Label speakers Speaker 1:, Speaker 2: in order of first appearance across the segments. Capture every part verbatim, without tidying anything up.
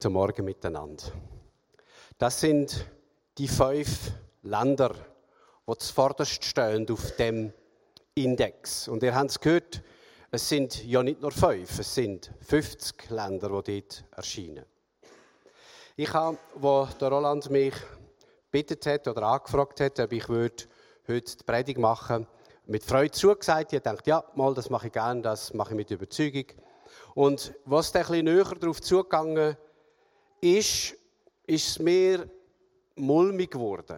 Speaker 1: Zum Morgen miteinander. Das sind die fünf Länder, die zuvorderst stehen auf dem Index. Und ihr habt es gehört, es sind ja nicht nur fünf, es sind fünfzig Länder, die dort erscheinen. Ich habe, als der Roland mich gebeten hat oder angefragt hat, ob ich würde heute die Predigt machen, mit Freude zugesagt. Ich dachte, ja, mal, das mache ich gerne, das mache ich mit Überzeugung. Und was dann ein bisschen näher darauf zugegangen ist, ist es mir mulmig geworden.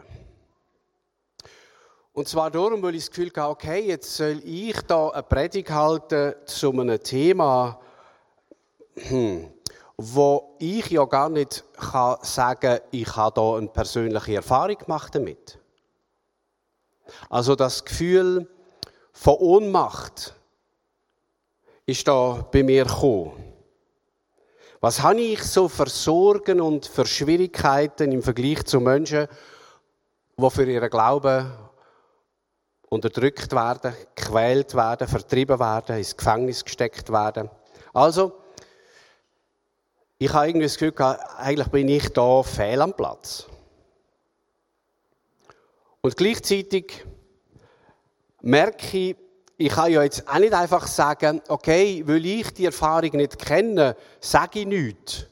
Speaker 1: Und zwar darum, weil ich das Gefühl hatte, okay, jetzt soll ich da eine Predigt halten zu einem Thema, hm, wo ich ja gar nicht kann sagen kann, ich habe da eine persönliche Erfahrung gemacht damit. Also das Gefühl von Ohnmacht ist da bei mir gekommen. Was habe ich so für Sorgen und für Schwierigkeiten im Vergleich zu Menschen, die für ihren Glauben unterdrückt werden, gequält werden, vertrieben werden, ins Gefängnis gesteckt werden? Also, ich habe irgendwie das Gefühl gehabt, eigentlich bin ich da fehl am Platz. Und gleichzeitig merke ich, ich kann ja jetzt auch nicht einfach sagen, okay, weil ich die Erfahrung nicht kenne, sage ich nichts.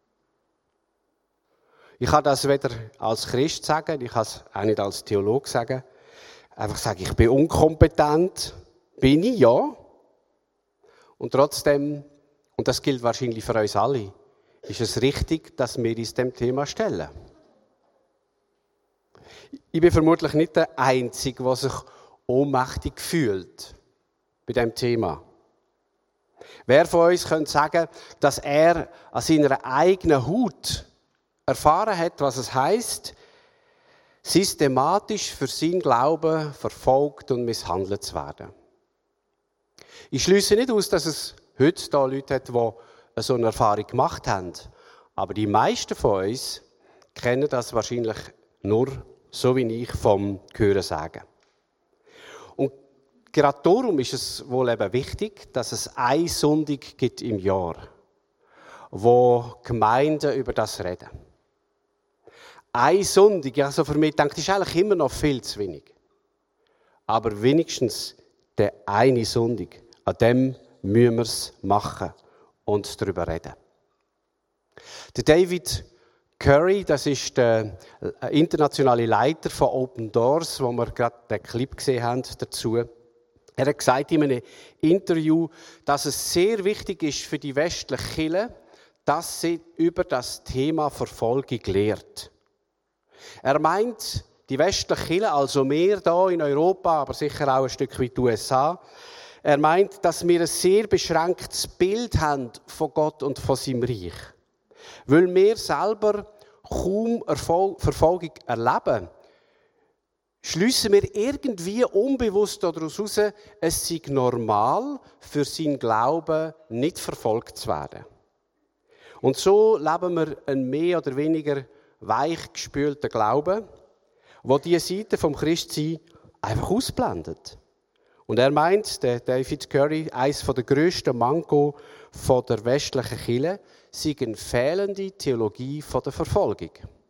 Speaker 1: Ich kann das weder als Christ sagen, ich kann es auch nicht als Theologe sagen. Einfach sagen, ich bin unkompetent. Bin ich, ja. Und trotzdem, und das gilt wahrscheinlich für uns alle, ist es richtig, dass wir uns dem Thema stellen. Ich bin vermutlich nicht der Einzige, der sich ohnmächtig fühlt bei diesem Thema. Wer von uns könnte sagen, dass er an seiner eigenen Haut erfahren hat, was es heisst, systematisch für seinen Glauben verfolgt und misshandelt zu werden? Ich schliesse nicht aus, dass es heute da Leute hat, die so eine Erfahrung gemacht haben. Aber die meisten von uns kennen das wahrscheinlich nur, so wie ich vom Hören sagen. Und gerade darum ist es wohl eben wichtig, dass es eine Sonntag gibt im Jahr, wo Gemeinden über das reden. Ein Sonntag, also für mich denke ich, ist eigentlich immer noch viel zu wenig. Aber wenigstens der eine Sonntag, an dem müssen wir es machen und darüber reden. Der David Curry, das ist der internationale Leiter von Open Doors, wo wir gerade den Clip gesehen haben dazu. Er hat gesagt in einem Interview, dass es sehr wichtig ist für die westliche Kirche, dass sie über das Thema Verfolgung lehrt. Er meint, die westliche Kirche, also wir hier in Europa, aber sicher auch ein Stück weit die U S A, er meint, dass wir ein sehr beschränktes Bild haben von Gott und von seinem Reich. Weil wir selber kaum Erfol- Verfolgung erleben, schliessen wir irgendwie unbewusst daraus heraus, es sei normal, für seinen Glauben nicht verfolgt zu werden. Und so leben wir einen mehr oder weniger weichgespülten Glauben, wo diese Seite vom Christsein einfach ausblendet. Und er meint, der David Curry, eines der grössten Manko der westlichen Kirche, sei eine fehlende Theologie der Verfolgung.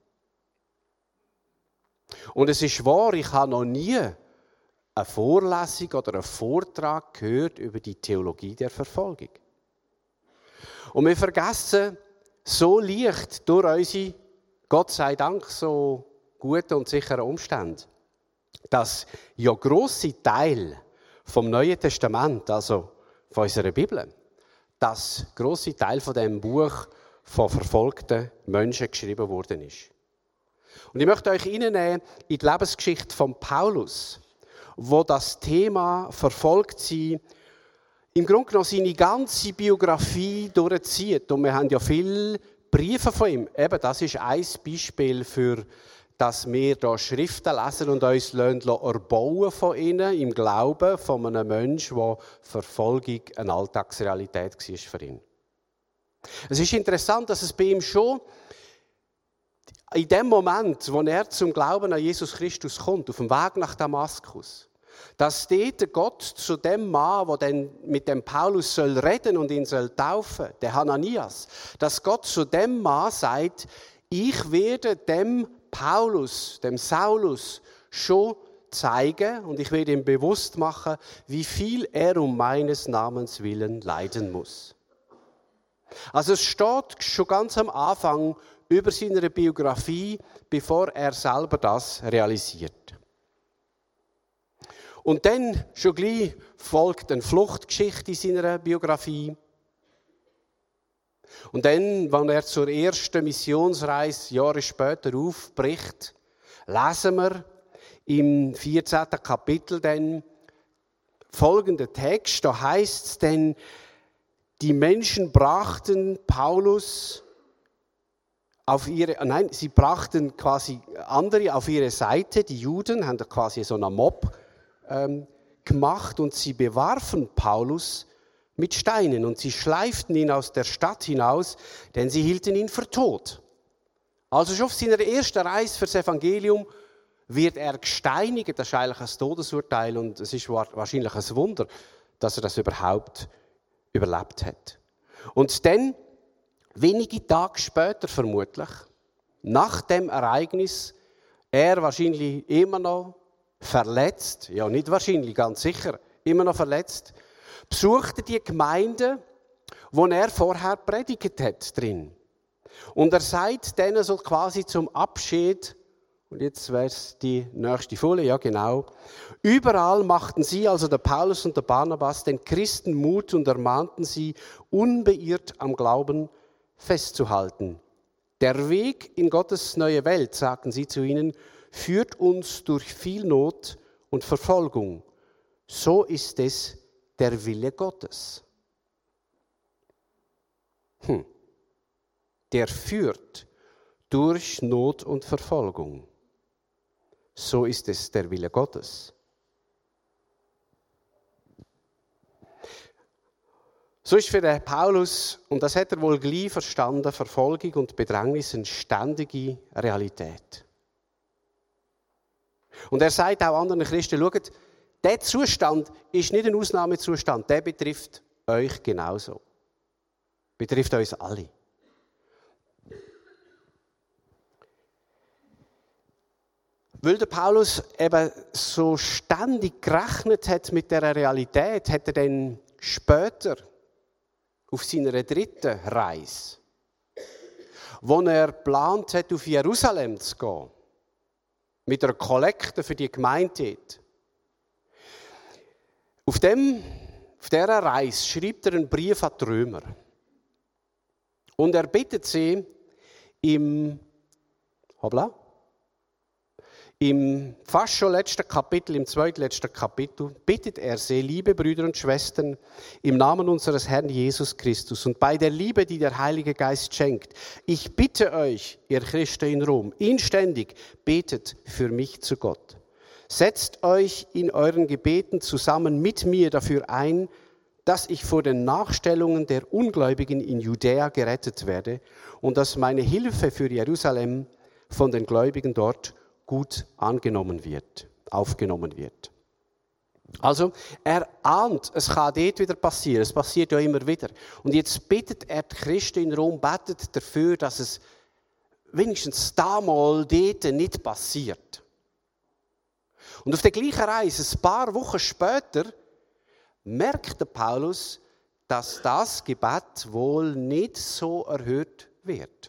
Speaker 1: Und es ist wahr, ich habe noch nie eine Vorlesung oder einen Vortrag gehört über die Theologie der Verfolgung. Und wir vergessen so leicht durch unsere, Gott sei Dank, so gute und sichere Umstände, dass ja grosse Teil vom Neuen Testament, also von unserer Bibel, dass grosse Teil von dem Buch von verfolgten Menschen geschrieben worden ist. Und ich möchte euch hineinnehmen in die Lebensgeschichte von Paulus, wo das Thema verfolgt sein im Grunde genommen seine ganze Biografie durchzieht. Und wir haben ja viele Briefe von ihm. Eben, das ist ein Beispiel für, dass wir da Schriften lesen und uns erbauen von ihnen im Glauben von einem Menschen, der Verfolgung eine Alltagsrealität war für ihn. Es ist interessant, dass es bei ihm schon in dem Moment, wo er zum Glauben an Jesus Christus kommt, auf dem Weg nach Damaskus, Dass dort Gott zu dem Mann, der dann mit dem Paulus soll reden und ihn soll taufen, der Hananias, dass Gott zu dem Mann sagt, ich werde dem Paulus, dem Saulus schon zeigen und ich werde ihm bewusst machen, wie viel er um meines Namens willen leiden muss. Also es steht schon ganz am Anfang über seine Biografie, bevor er selber das realisiert. Und dann schon gleich folgt eine Fluchtgeschichte in seiner Biografie. Und dann, wenn er zur ersten Missionsreise Jahre später aufbricht, lesen wir im vierzehnten Kapitel dann folgenden Text. Da heißt es dann, die Menschen brachten Paulus auf ihre, nein, sie brachten quasi andere auf ihre Seite, die Juden, haben quasi so einen Mob ähm, gemacht und sie bewarfen Paulus mit Steinen und sie schleiften ihn aus der Stadt hinaus, denn sie hielten ihn für tot. Also schon auf seiner ersten Reise fürs Evangelium wird er gesteinigt, das ist eigentlich ein Todesurteil und es ist wahrscheinlich ein Wunder, dass er das überhaupt überlebt hat. Und dann, wenige Tage später vermutlich, nach dem Ereignis, er wahrscheinlich immer noch verletzt, ja nicht wahrscheinlich, ganz sicher, immer noch verletzt, besuchte die Gemeinde, wo er vorher predigt hat drin. Und er sagt denen so quasi zum Abschied, und jetzt wäre es die nächste Folie, ja genau, überall machten sie, also der Paulus und der Barnabas, den Christen Mut und ermahnten sie, unbeirrt am Glauben festzuhalten. Der Weg in Gottes neue Welt, sagten sie zu ihnen, führt uns durch viel Not und Verfolgung. So ist es der Wille Gottes. Hm. Der führt durch Not und Verfolgung. So ist es der Wille Gottes. So ist für den Paulus, und das hat er wohl gleich verstanden, Verfolgung und Bedrängnis eine ständige Realität. Und er sagt auch anderen Christen, schaut, dieser Zustand ist nicht ein Ausnahmezustand, der betrifft euch genauso. Betrifft uns alle. Weil der Paulus eben so ständig gerechnet hat mit dieser Realität, hat er dann später auf seiner dritten Reise, wo er geplant hat, auf Jerusalem zu gehen, mit einer Kollekte für die Gemeinde dort. Auf, dem, auf dieser Reise schreibt er einen Brief an die Römer. Und er bittet sie im, hoppla, im fast schon letzten Kapitel, im zweitletzten Kapitel, bittet er sie, liebe Brüder und Schwestern, im Namen unseres Herrn Jesus Christus und bei der Liebe, die der Heilige Geist schenkt, ich bitte euch, ihr Christen in Rom, inständig betet für mich zu Gott. Setzt euch in euren Gebeten zusammen mit mir dafür ein, dass ich vor den Nachstellungen der Ungläubigen in Judäa gerettet werde und dass meine Hilfe für Jerusalem von den Gläubigen dort gut angenommen wird, aufgenommen wird. Also, er ahnt, es kann dort wieder passieren, es passiert ja immer wieder. Und jetzt bittet er die Christen in Rom, betet dafür, dass es wenigstens damals dort nicht passiert. Und auf der gleichen Reise, ein paar Wochen später, merkt der Paulus, dass das Gebet wohl nicht so erhört wird.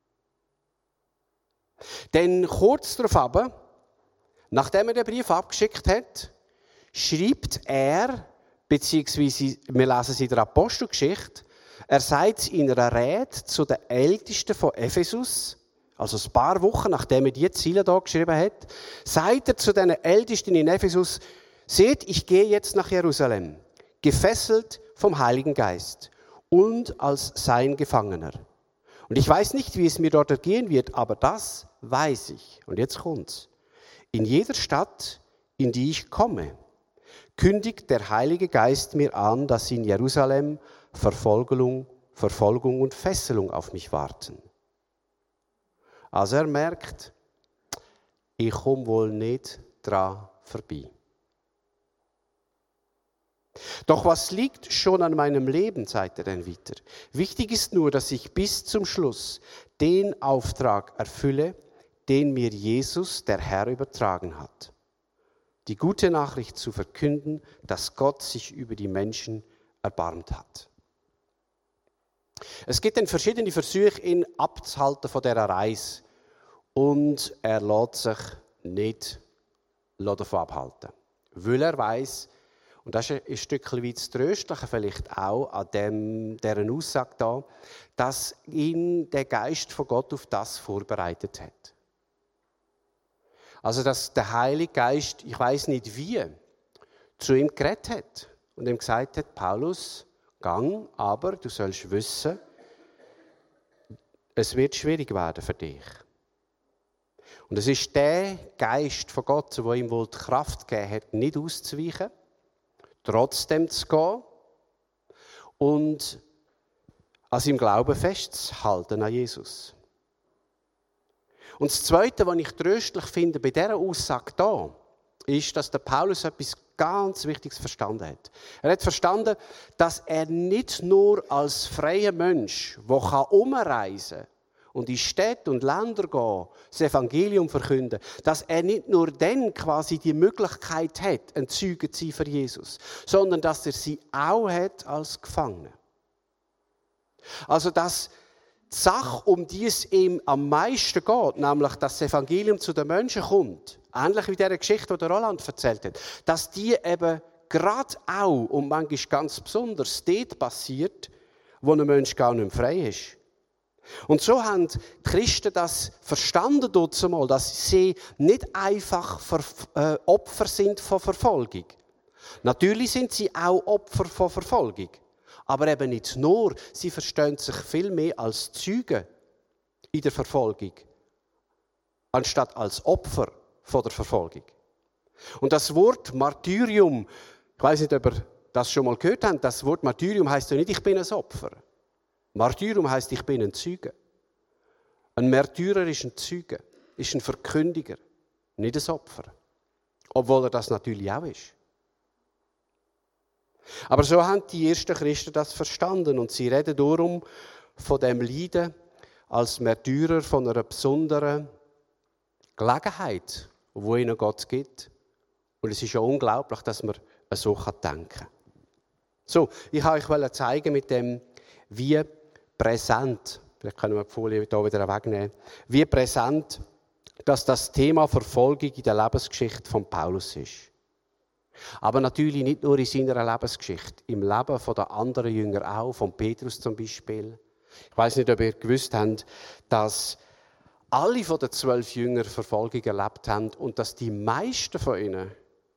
Speaker 1: Denn kurz darauf, nachdem er den Brief abgeschickt hat, schreibt er, beziehungsweise wir lesen es in der Apostelgeschichte, er sagt in einer Rede zu den Ältesten von Ephesus, also ein paar Wochen nachdem er die Ziele hier geschrieben hat, sagt er zu den Ältesten in Ephesus, seht, ich gehe jetzt nach Jerusalem, gefesselt vom Heiligen Geist und als sein Gefangener. Und ich weiß nicht, wie es mir dort ergehen wird, aber das weiß ich. Und jetzt kommt's. In jeder Stadt, in die ich komme, kündigt der Heilige Geist mir an, dass in Jerusalem Verfolgung, Verfolgung und Fesselung auf mich warten. Also er merkt, ich komme wohl nicht dran vorbei. Doch was liegt schon an meinem Leben, sagt er dann weiter. Wichtig ist nur, dass ich bis zum Schluss den Auftrag erfülle, den mir Jesus, der Herr, übertragen hat. Die gute Nachricht zu verkünden, dass Gott sich über die Menschen erbarmt hat. Es gibt dann verschiedene Versuche, ihn abzuhalten von dieser Reise. Und er lässt sich nicht davon abhalten. Weil er weiss, und das ist ein Stückchen weit das Tröstliche vielleicht auch an dem, deren Aussage da, dass ihn der Geist von Gott auf das vorbereitet hat. Also, dass der Heilige Geist, ich weiss nicht wie, zu ihm geredet hat und ihm gesagt hat, Paulus, gang, aber du sollst wissen, es wird schwierig werden für dich. Und es ist der Geist von Gott, der ihm wohl die Kraft gegeben hat, nicht auszuweichen, trotzdem zu gehen und an seinem Glauben festzuhalten an Jesus. Und das Zweite, was ich tröstlich finde bei dieser Aussage hier, ist, dass der Paulus etwas ganz Wichtiges verstanden hat. Er hat verstanden, dass er nicht nur als freier Mensch, der umreisen kann und in Städte und Länder gehen, das Evangelium verkünden, dass er nicht nur dann quasi die Möglichkeit hat, ein Zeuge zu sein für Jesus, sondern dass er sie auch hat als Gefangener. Also, dass die Sache, um die es ihm am meisten geht, nämlich dass das Evangelium zu den Menschen kommt, ähnlich wie diese Geschichte, die der Roland erzählt hat, dass die eben gerade auch und manchmal ganz besonders dort passiert, wo ein Mensch gar nicht mehr frei ist. Und so haben die Christen das verstanden dort einmal, dass sie nicht einfach Ver- äh, Opfer sind von Verfolgung. Natürlich sind sie auch Opfer von Verfolgung. Aber eben nicht nur, sie verstehen sich viel mehr als Zeugen in der Verfolgung, anstatt als Opfer von der Verfolgung. Und das Wort Martyrium, ich weiß nicht, ob ihr das schon mal gehört habt, das Wort Martyrium heisst ja nicht, ich bin ein Opfer. Martyrium heisst, ich bin ein Zeuge. Ein Märtyrer ist ein Zeuge, ist ein Verkündiger, nicht ein Opfer. Obwohl er das natürlich auch ist. Aber so haben die ersten Christen das verstanden und sie reden darum von dem Leiden als Märtyrer von einer besonderen Gelegenheit, die ihnen Gott gibt. Und es ist ja unglaublich, dass man so denken kann. So, ich wollte euch zeigen mit dem, wie präsent, vielleicht können wir die Folie hier wieder wegnehmen, wie präsent, dass das Thema Verfolgung in der Lebensgeschichte von Paulus ist. Aber natürlich nicht nur in seiner Lebensgeschichte, im Leben der anderen Jünger auch, von Petrus zum Beispiel. Ich weiß nicht, ob ihr gewusst habt, dass alle von den zwölf Jüngern Verfolgung erlebt haben und dass die meisten von ihnen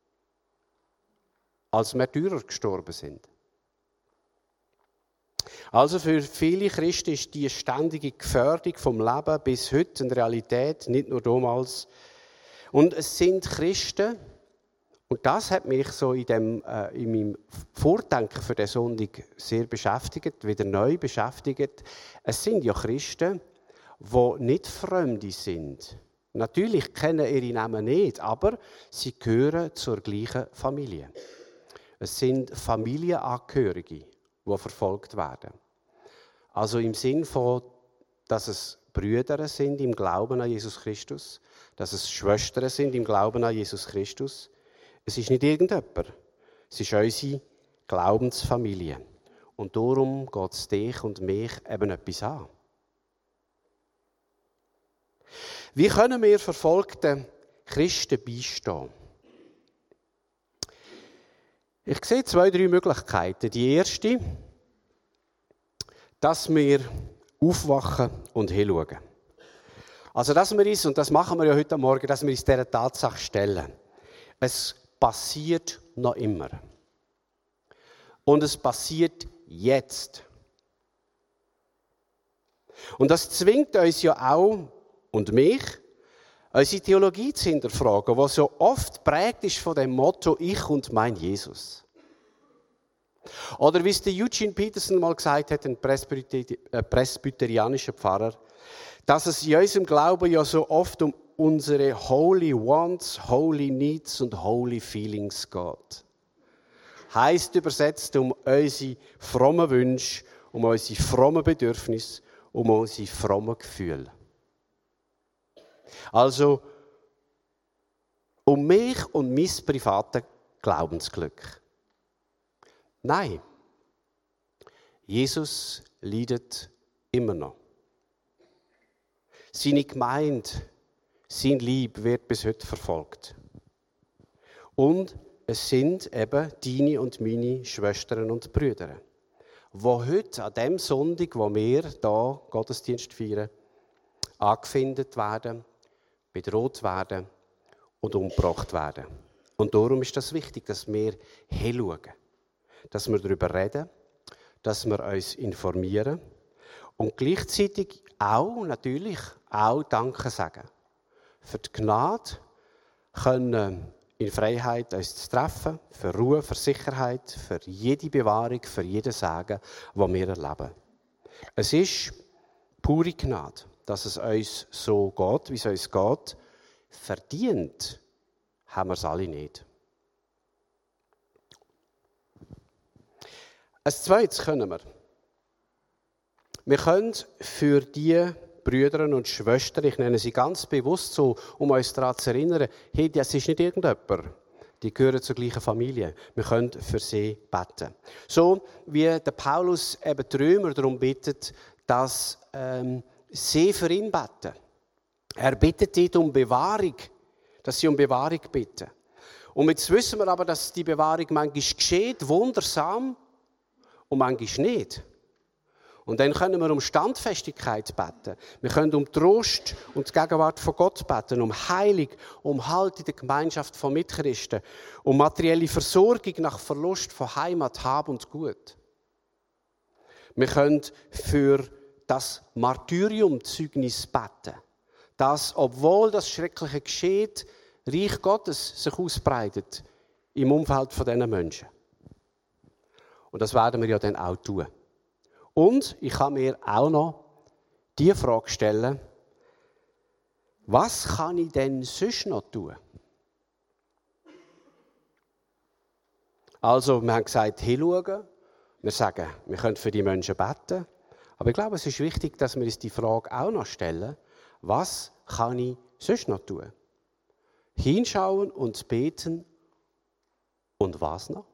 Speaker 1: als Märtyrer gestorben sind. Also für viele Christen ist die ständige Gefährdung vom Leben bis heute eine Realität, nicht nur damals. Und es sind Christen, und das hat mich so in, dem, äh, in meinem Vordenken für den Sonntag sehr beschäftigt, wieder neu beschäftigt. Es sind ja Christen, die nicht Fremde sind. Natürlich kennen ihre Namen nicht, aber sie gehören zur gleichen Familie. Es sind Familienangehörige, die verfolgt werden. Also im Sinn von, dass es Brüder sind im Glauben an Jesus Christus, dass es Schwestern sind im Glauben an Jesus Christus. Es ist nicht irgendjemand, es ist unsere Glaubensfamilie. Und darum geht es dich und mich eben etwas an. Wie können wir verfolgten Christen beistehen? Ich sehe zwei, drei Möglichkeiten. Die erste, dass wir aufwachen und hinschauen. Also, dass wir uns, und das machen wir ja heute Morgen, dass wir uns dieser Tatsache stellen. Es passiert noch immer. Und es passiert jetzt. Und das zwingt uns ja auch, und mich, unsere Theologie zu hinterfragen, die so oft prägt ist von dem Motto, ich und mein Jesus. Oder wie es der Eugene Peterson mal gesagt hat, ein presbyterianischer Pfarrer, dass es in unserem Glauben ja so oft um unsere holy wants, holy needs und holy feelings geht. heisst übersetzt um unsere frommen Wünsche, um unsere frommen Bedürfnisse, um unsere frommen Gefühle. Also um mich und mein privates Glaubensglück. Nein, Jesus leidet immer noch. Seine Gemeinde, sein Leib wird bis heute verfolgt. Und es sind eben deine und meine Schwestern und Brüder, die heute an dem Sonntag, wo wir hier Gottesdienst feiern, angefindet werden, bedroht werden und umgebracht werden. Und darum ist das wichtig, dass wir hinschauen, dass wir darüber reden, dass wir uns informieren und gleichzeitig auch, natürlich, auch Danke sagen. Für die Gnade können in Freiheit uns zu treffen, für Ruhe, für Sicherheit, für jede Bewahrung, für jeden Segen, das wir erleben. Es ist pure Gnade, dass es uns so geht, wie es uns geht. Verdient haben wir es alle nicht. Als zweites können wir. Wir können für die Brüder und Schwestern, ich nenne sie ganz bewusst so, um uns daran zu erinnern, hey, das ist nicht irgendjemand, die gehören zur gleichen Familie. Wir können für sie beten. So wie der Paulus eben die Römer darum bittet, dass ähm, sie für ihn beten. Er bittet dort um Bewahrung, dass sie um Bewahrung bitten. Und jetzt wissen wir aber, dass die Bewahrung manchmal geschieht, wundersam, und manchmal nicht. Und dann können wir um Standfestigkeit beten. Wir können um Trost und die Gegenwart von Gott beten, um Heilung, um Halt in der Gemeinschaft von Mitchristen, um materielle Versorgung nach Verlust von Heimat, Hab und Gut. Wir können für das Martyrium-Zeugnis beten, dass, obwohl das Schreckliche geschieht, Reich Gottes sich ausbreitet im Umfeld von diesen Menschen. Und das werden wir ja dann auch tun. Und ich kann mir auch noch die Frage stellen, was kann ich denn sonst noch tun? Also, wir haben gesagt, hinschauen. Wir sagen, wir können für die Menschen beten. Aber ich glaube, es ist wichtig, dass wir uns die Frage auch noch stellen, was kann ich sonst noch tun? Hinschauen und beten und was noch?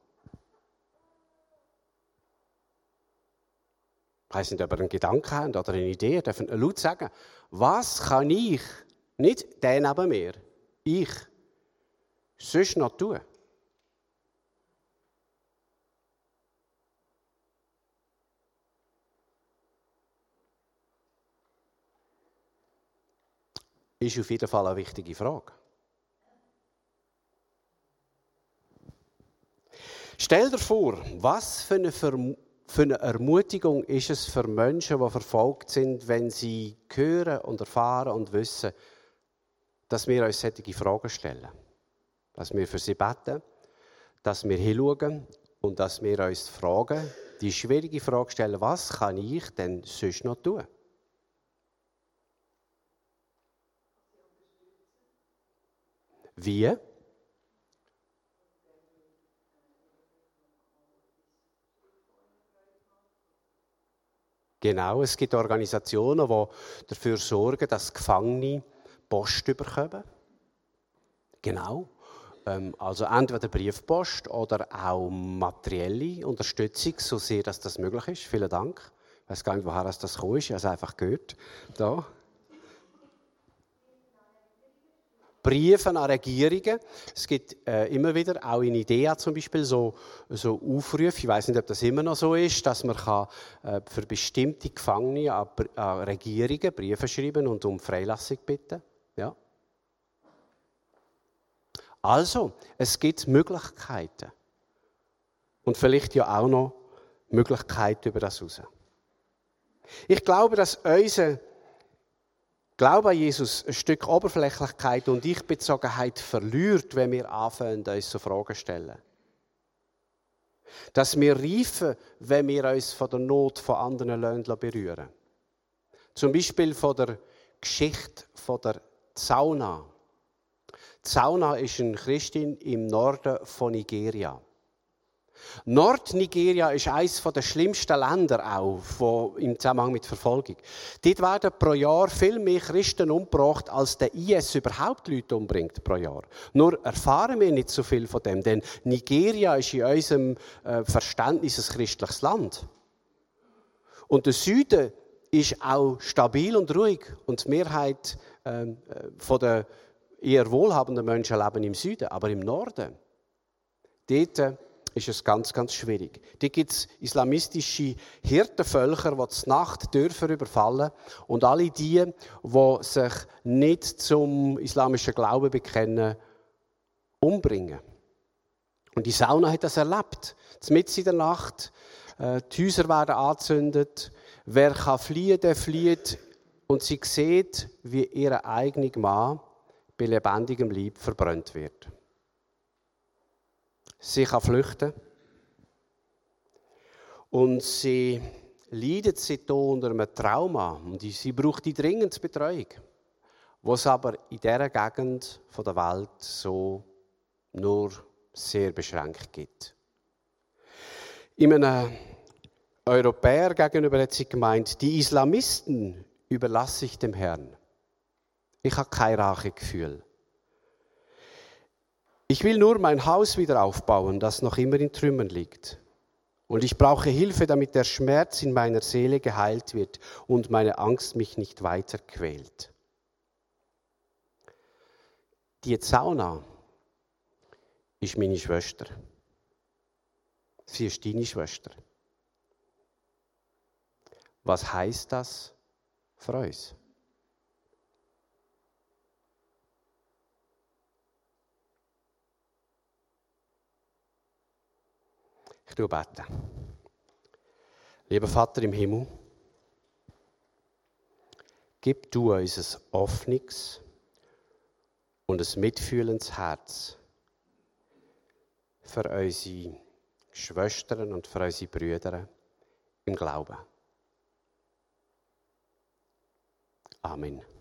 Speaker 1: Ich weiss nicht, ob ihr einen Gedanken habt oder eine Idee. Ihr dürft laut sagen, was kann ich, nicht der neben mir, ich, sonst noch tun? Ist auf jeden Fall eine wichtige Frage. Stell dir vor, was für eine, Verm- für eine Ermutigung ist es für Menschen, die verfolgt sind, wenn sie hören und erfahren und wissen, dass wir uns solche Fragen stellen. Dass wir für sie beten, dass wir hinschauen und dass wir uns fragen, die schwierige Frage stellen, was kann ich denn sonst noch tun? Wie? Genau, es gibt Organisationen, die dafür sorgen, dass Gefangene Post bekommen. Genau. Ähm, also entweder Briefpost oder auch materielle Unterstützung, so sehr dass das möglich ist. Vielen Dank. Ich weiß gar nicht, woher das gekommen ist. Ich habe es einfach gehört. Da. Briefe an Regierungen. Es gibt äh, immer wieder, auch in IDEA zum Beispiel, so, so Aufrufe, ich weiß nicht, ob das immer noch so ist, dass man kann, äh, für bestimmte Gefangene an, an Regierungen Briefe schreiben und um Freilassung bitten. Ja. Also, es gibt Möglichkeiten. Und vielleicht ja auch noch Möglichkeiten über das hinaus. Ich glaube, dass unser Glaube an Jesus ein Stück Oberflächlichkeit und Ich-Bezogenheit verliert, wenn wir anfangen, uns so Fragen zu stellen. Dass wir reifen, wenn wir uns von der Not von anderen Ländern berühren. Zum Beispiel von der Geschichte von der Zauna. Zauna ist eine Christin im Norden von Nigeria. Nordnigeria ist eines der schlimmsten Länder auch von, im Zusammenhang mit Verfolgung. Dort werden pro Jahr viel mehr Christen umgebracht, als der I S überhaupt Leute umbringt pro Jahr. Nur erfahren wir nicht so viel von dem, denn Nigeria ist in unserem äh, Verständnis ein christliches Land. Und der Süden ist auch stabil und ruhig und die Mehrheit äh, von der eher wohlhabenden Menschen leben im Süden, aber im Norden, dort äh, ist es ganz, ganz schwierig. Dort gibt es islamistische Hirtenvölker, die die Nacht Dörfer überfallen und alle die, die sich nicht zum islamischen Glauben bekennen, umbringen. Und die Sauna hat das erlebt. Mitten in der Nacht, äh, die Häuser werden angezündet, wer kann fliehen, der flieht und sie sieht, wie ihr eigener Mann bei lebendigem Leib verbrannt wird. Sie kann flüchten. Und sie leidet seitdem unter einem Trauma. Und sie braucht die dringende Betreuung, die es aber in dieser Gegend der Welt so nur sehr beschränkt gibt. In einem Europäer gegenüber hat sie gemeint, die Islamisten überlasse ich dem Herrn. Ich habe kein Rachegefühl. Ich will nur mein Haus wieder aufbauen, das noch immer in Trümmern liegt. Und ich brauche Hilfe, damit der Schmerz in meiner Seele geheilt wird und meine Angst mich nicht weiter quält. Die Zauna ist meine Schwester. Sie ist deine Schwester. Was heisst das für uns? Ich bete. Lieber Vater im Himmel, gib du uns ein offenes und ein mitfühlendes Herz für unsere Schwestern und für unsere Brüder im Glauben. Amen.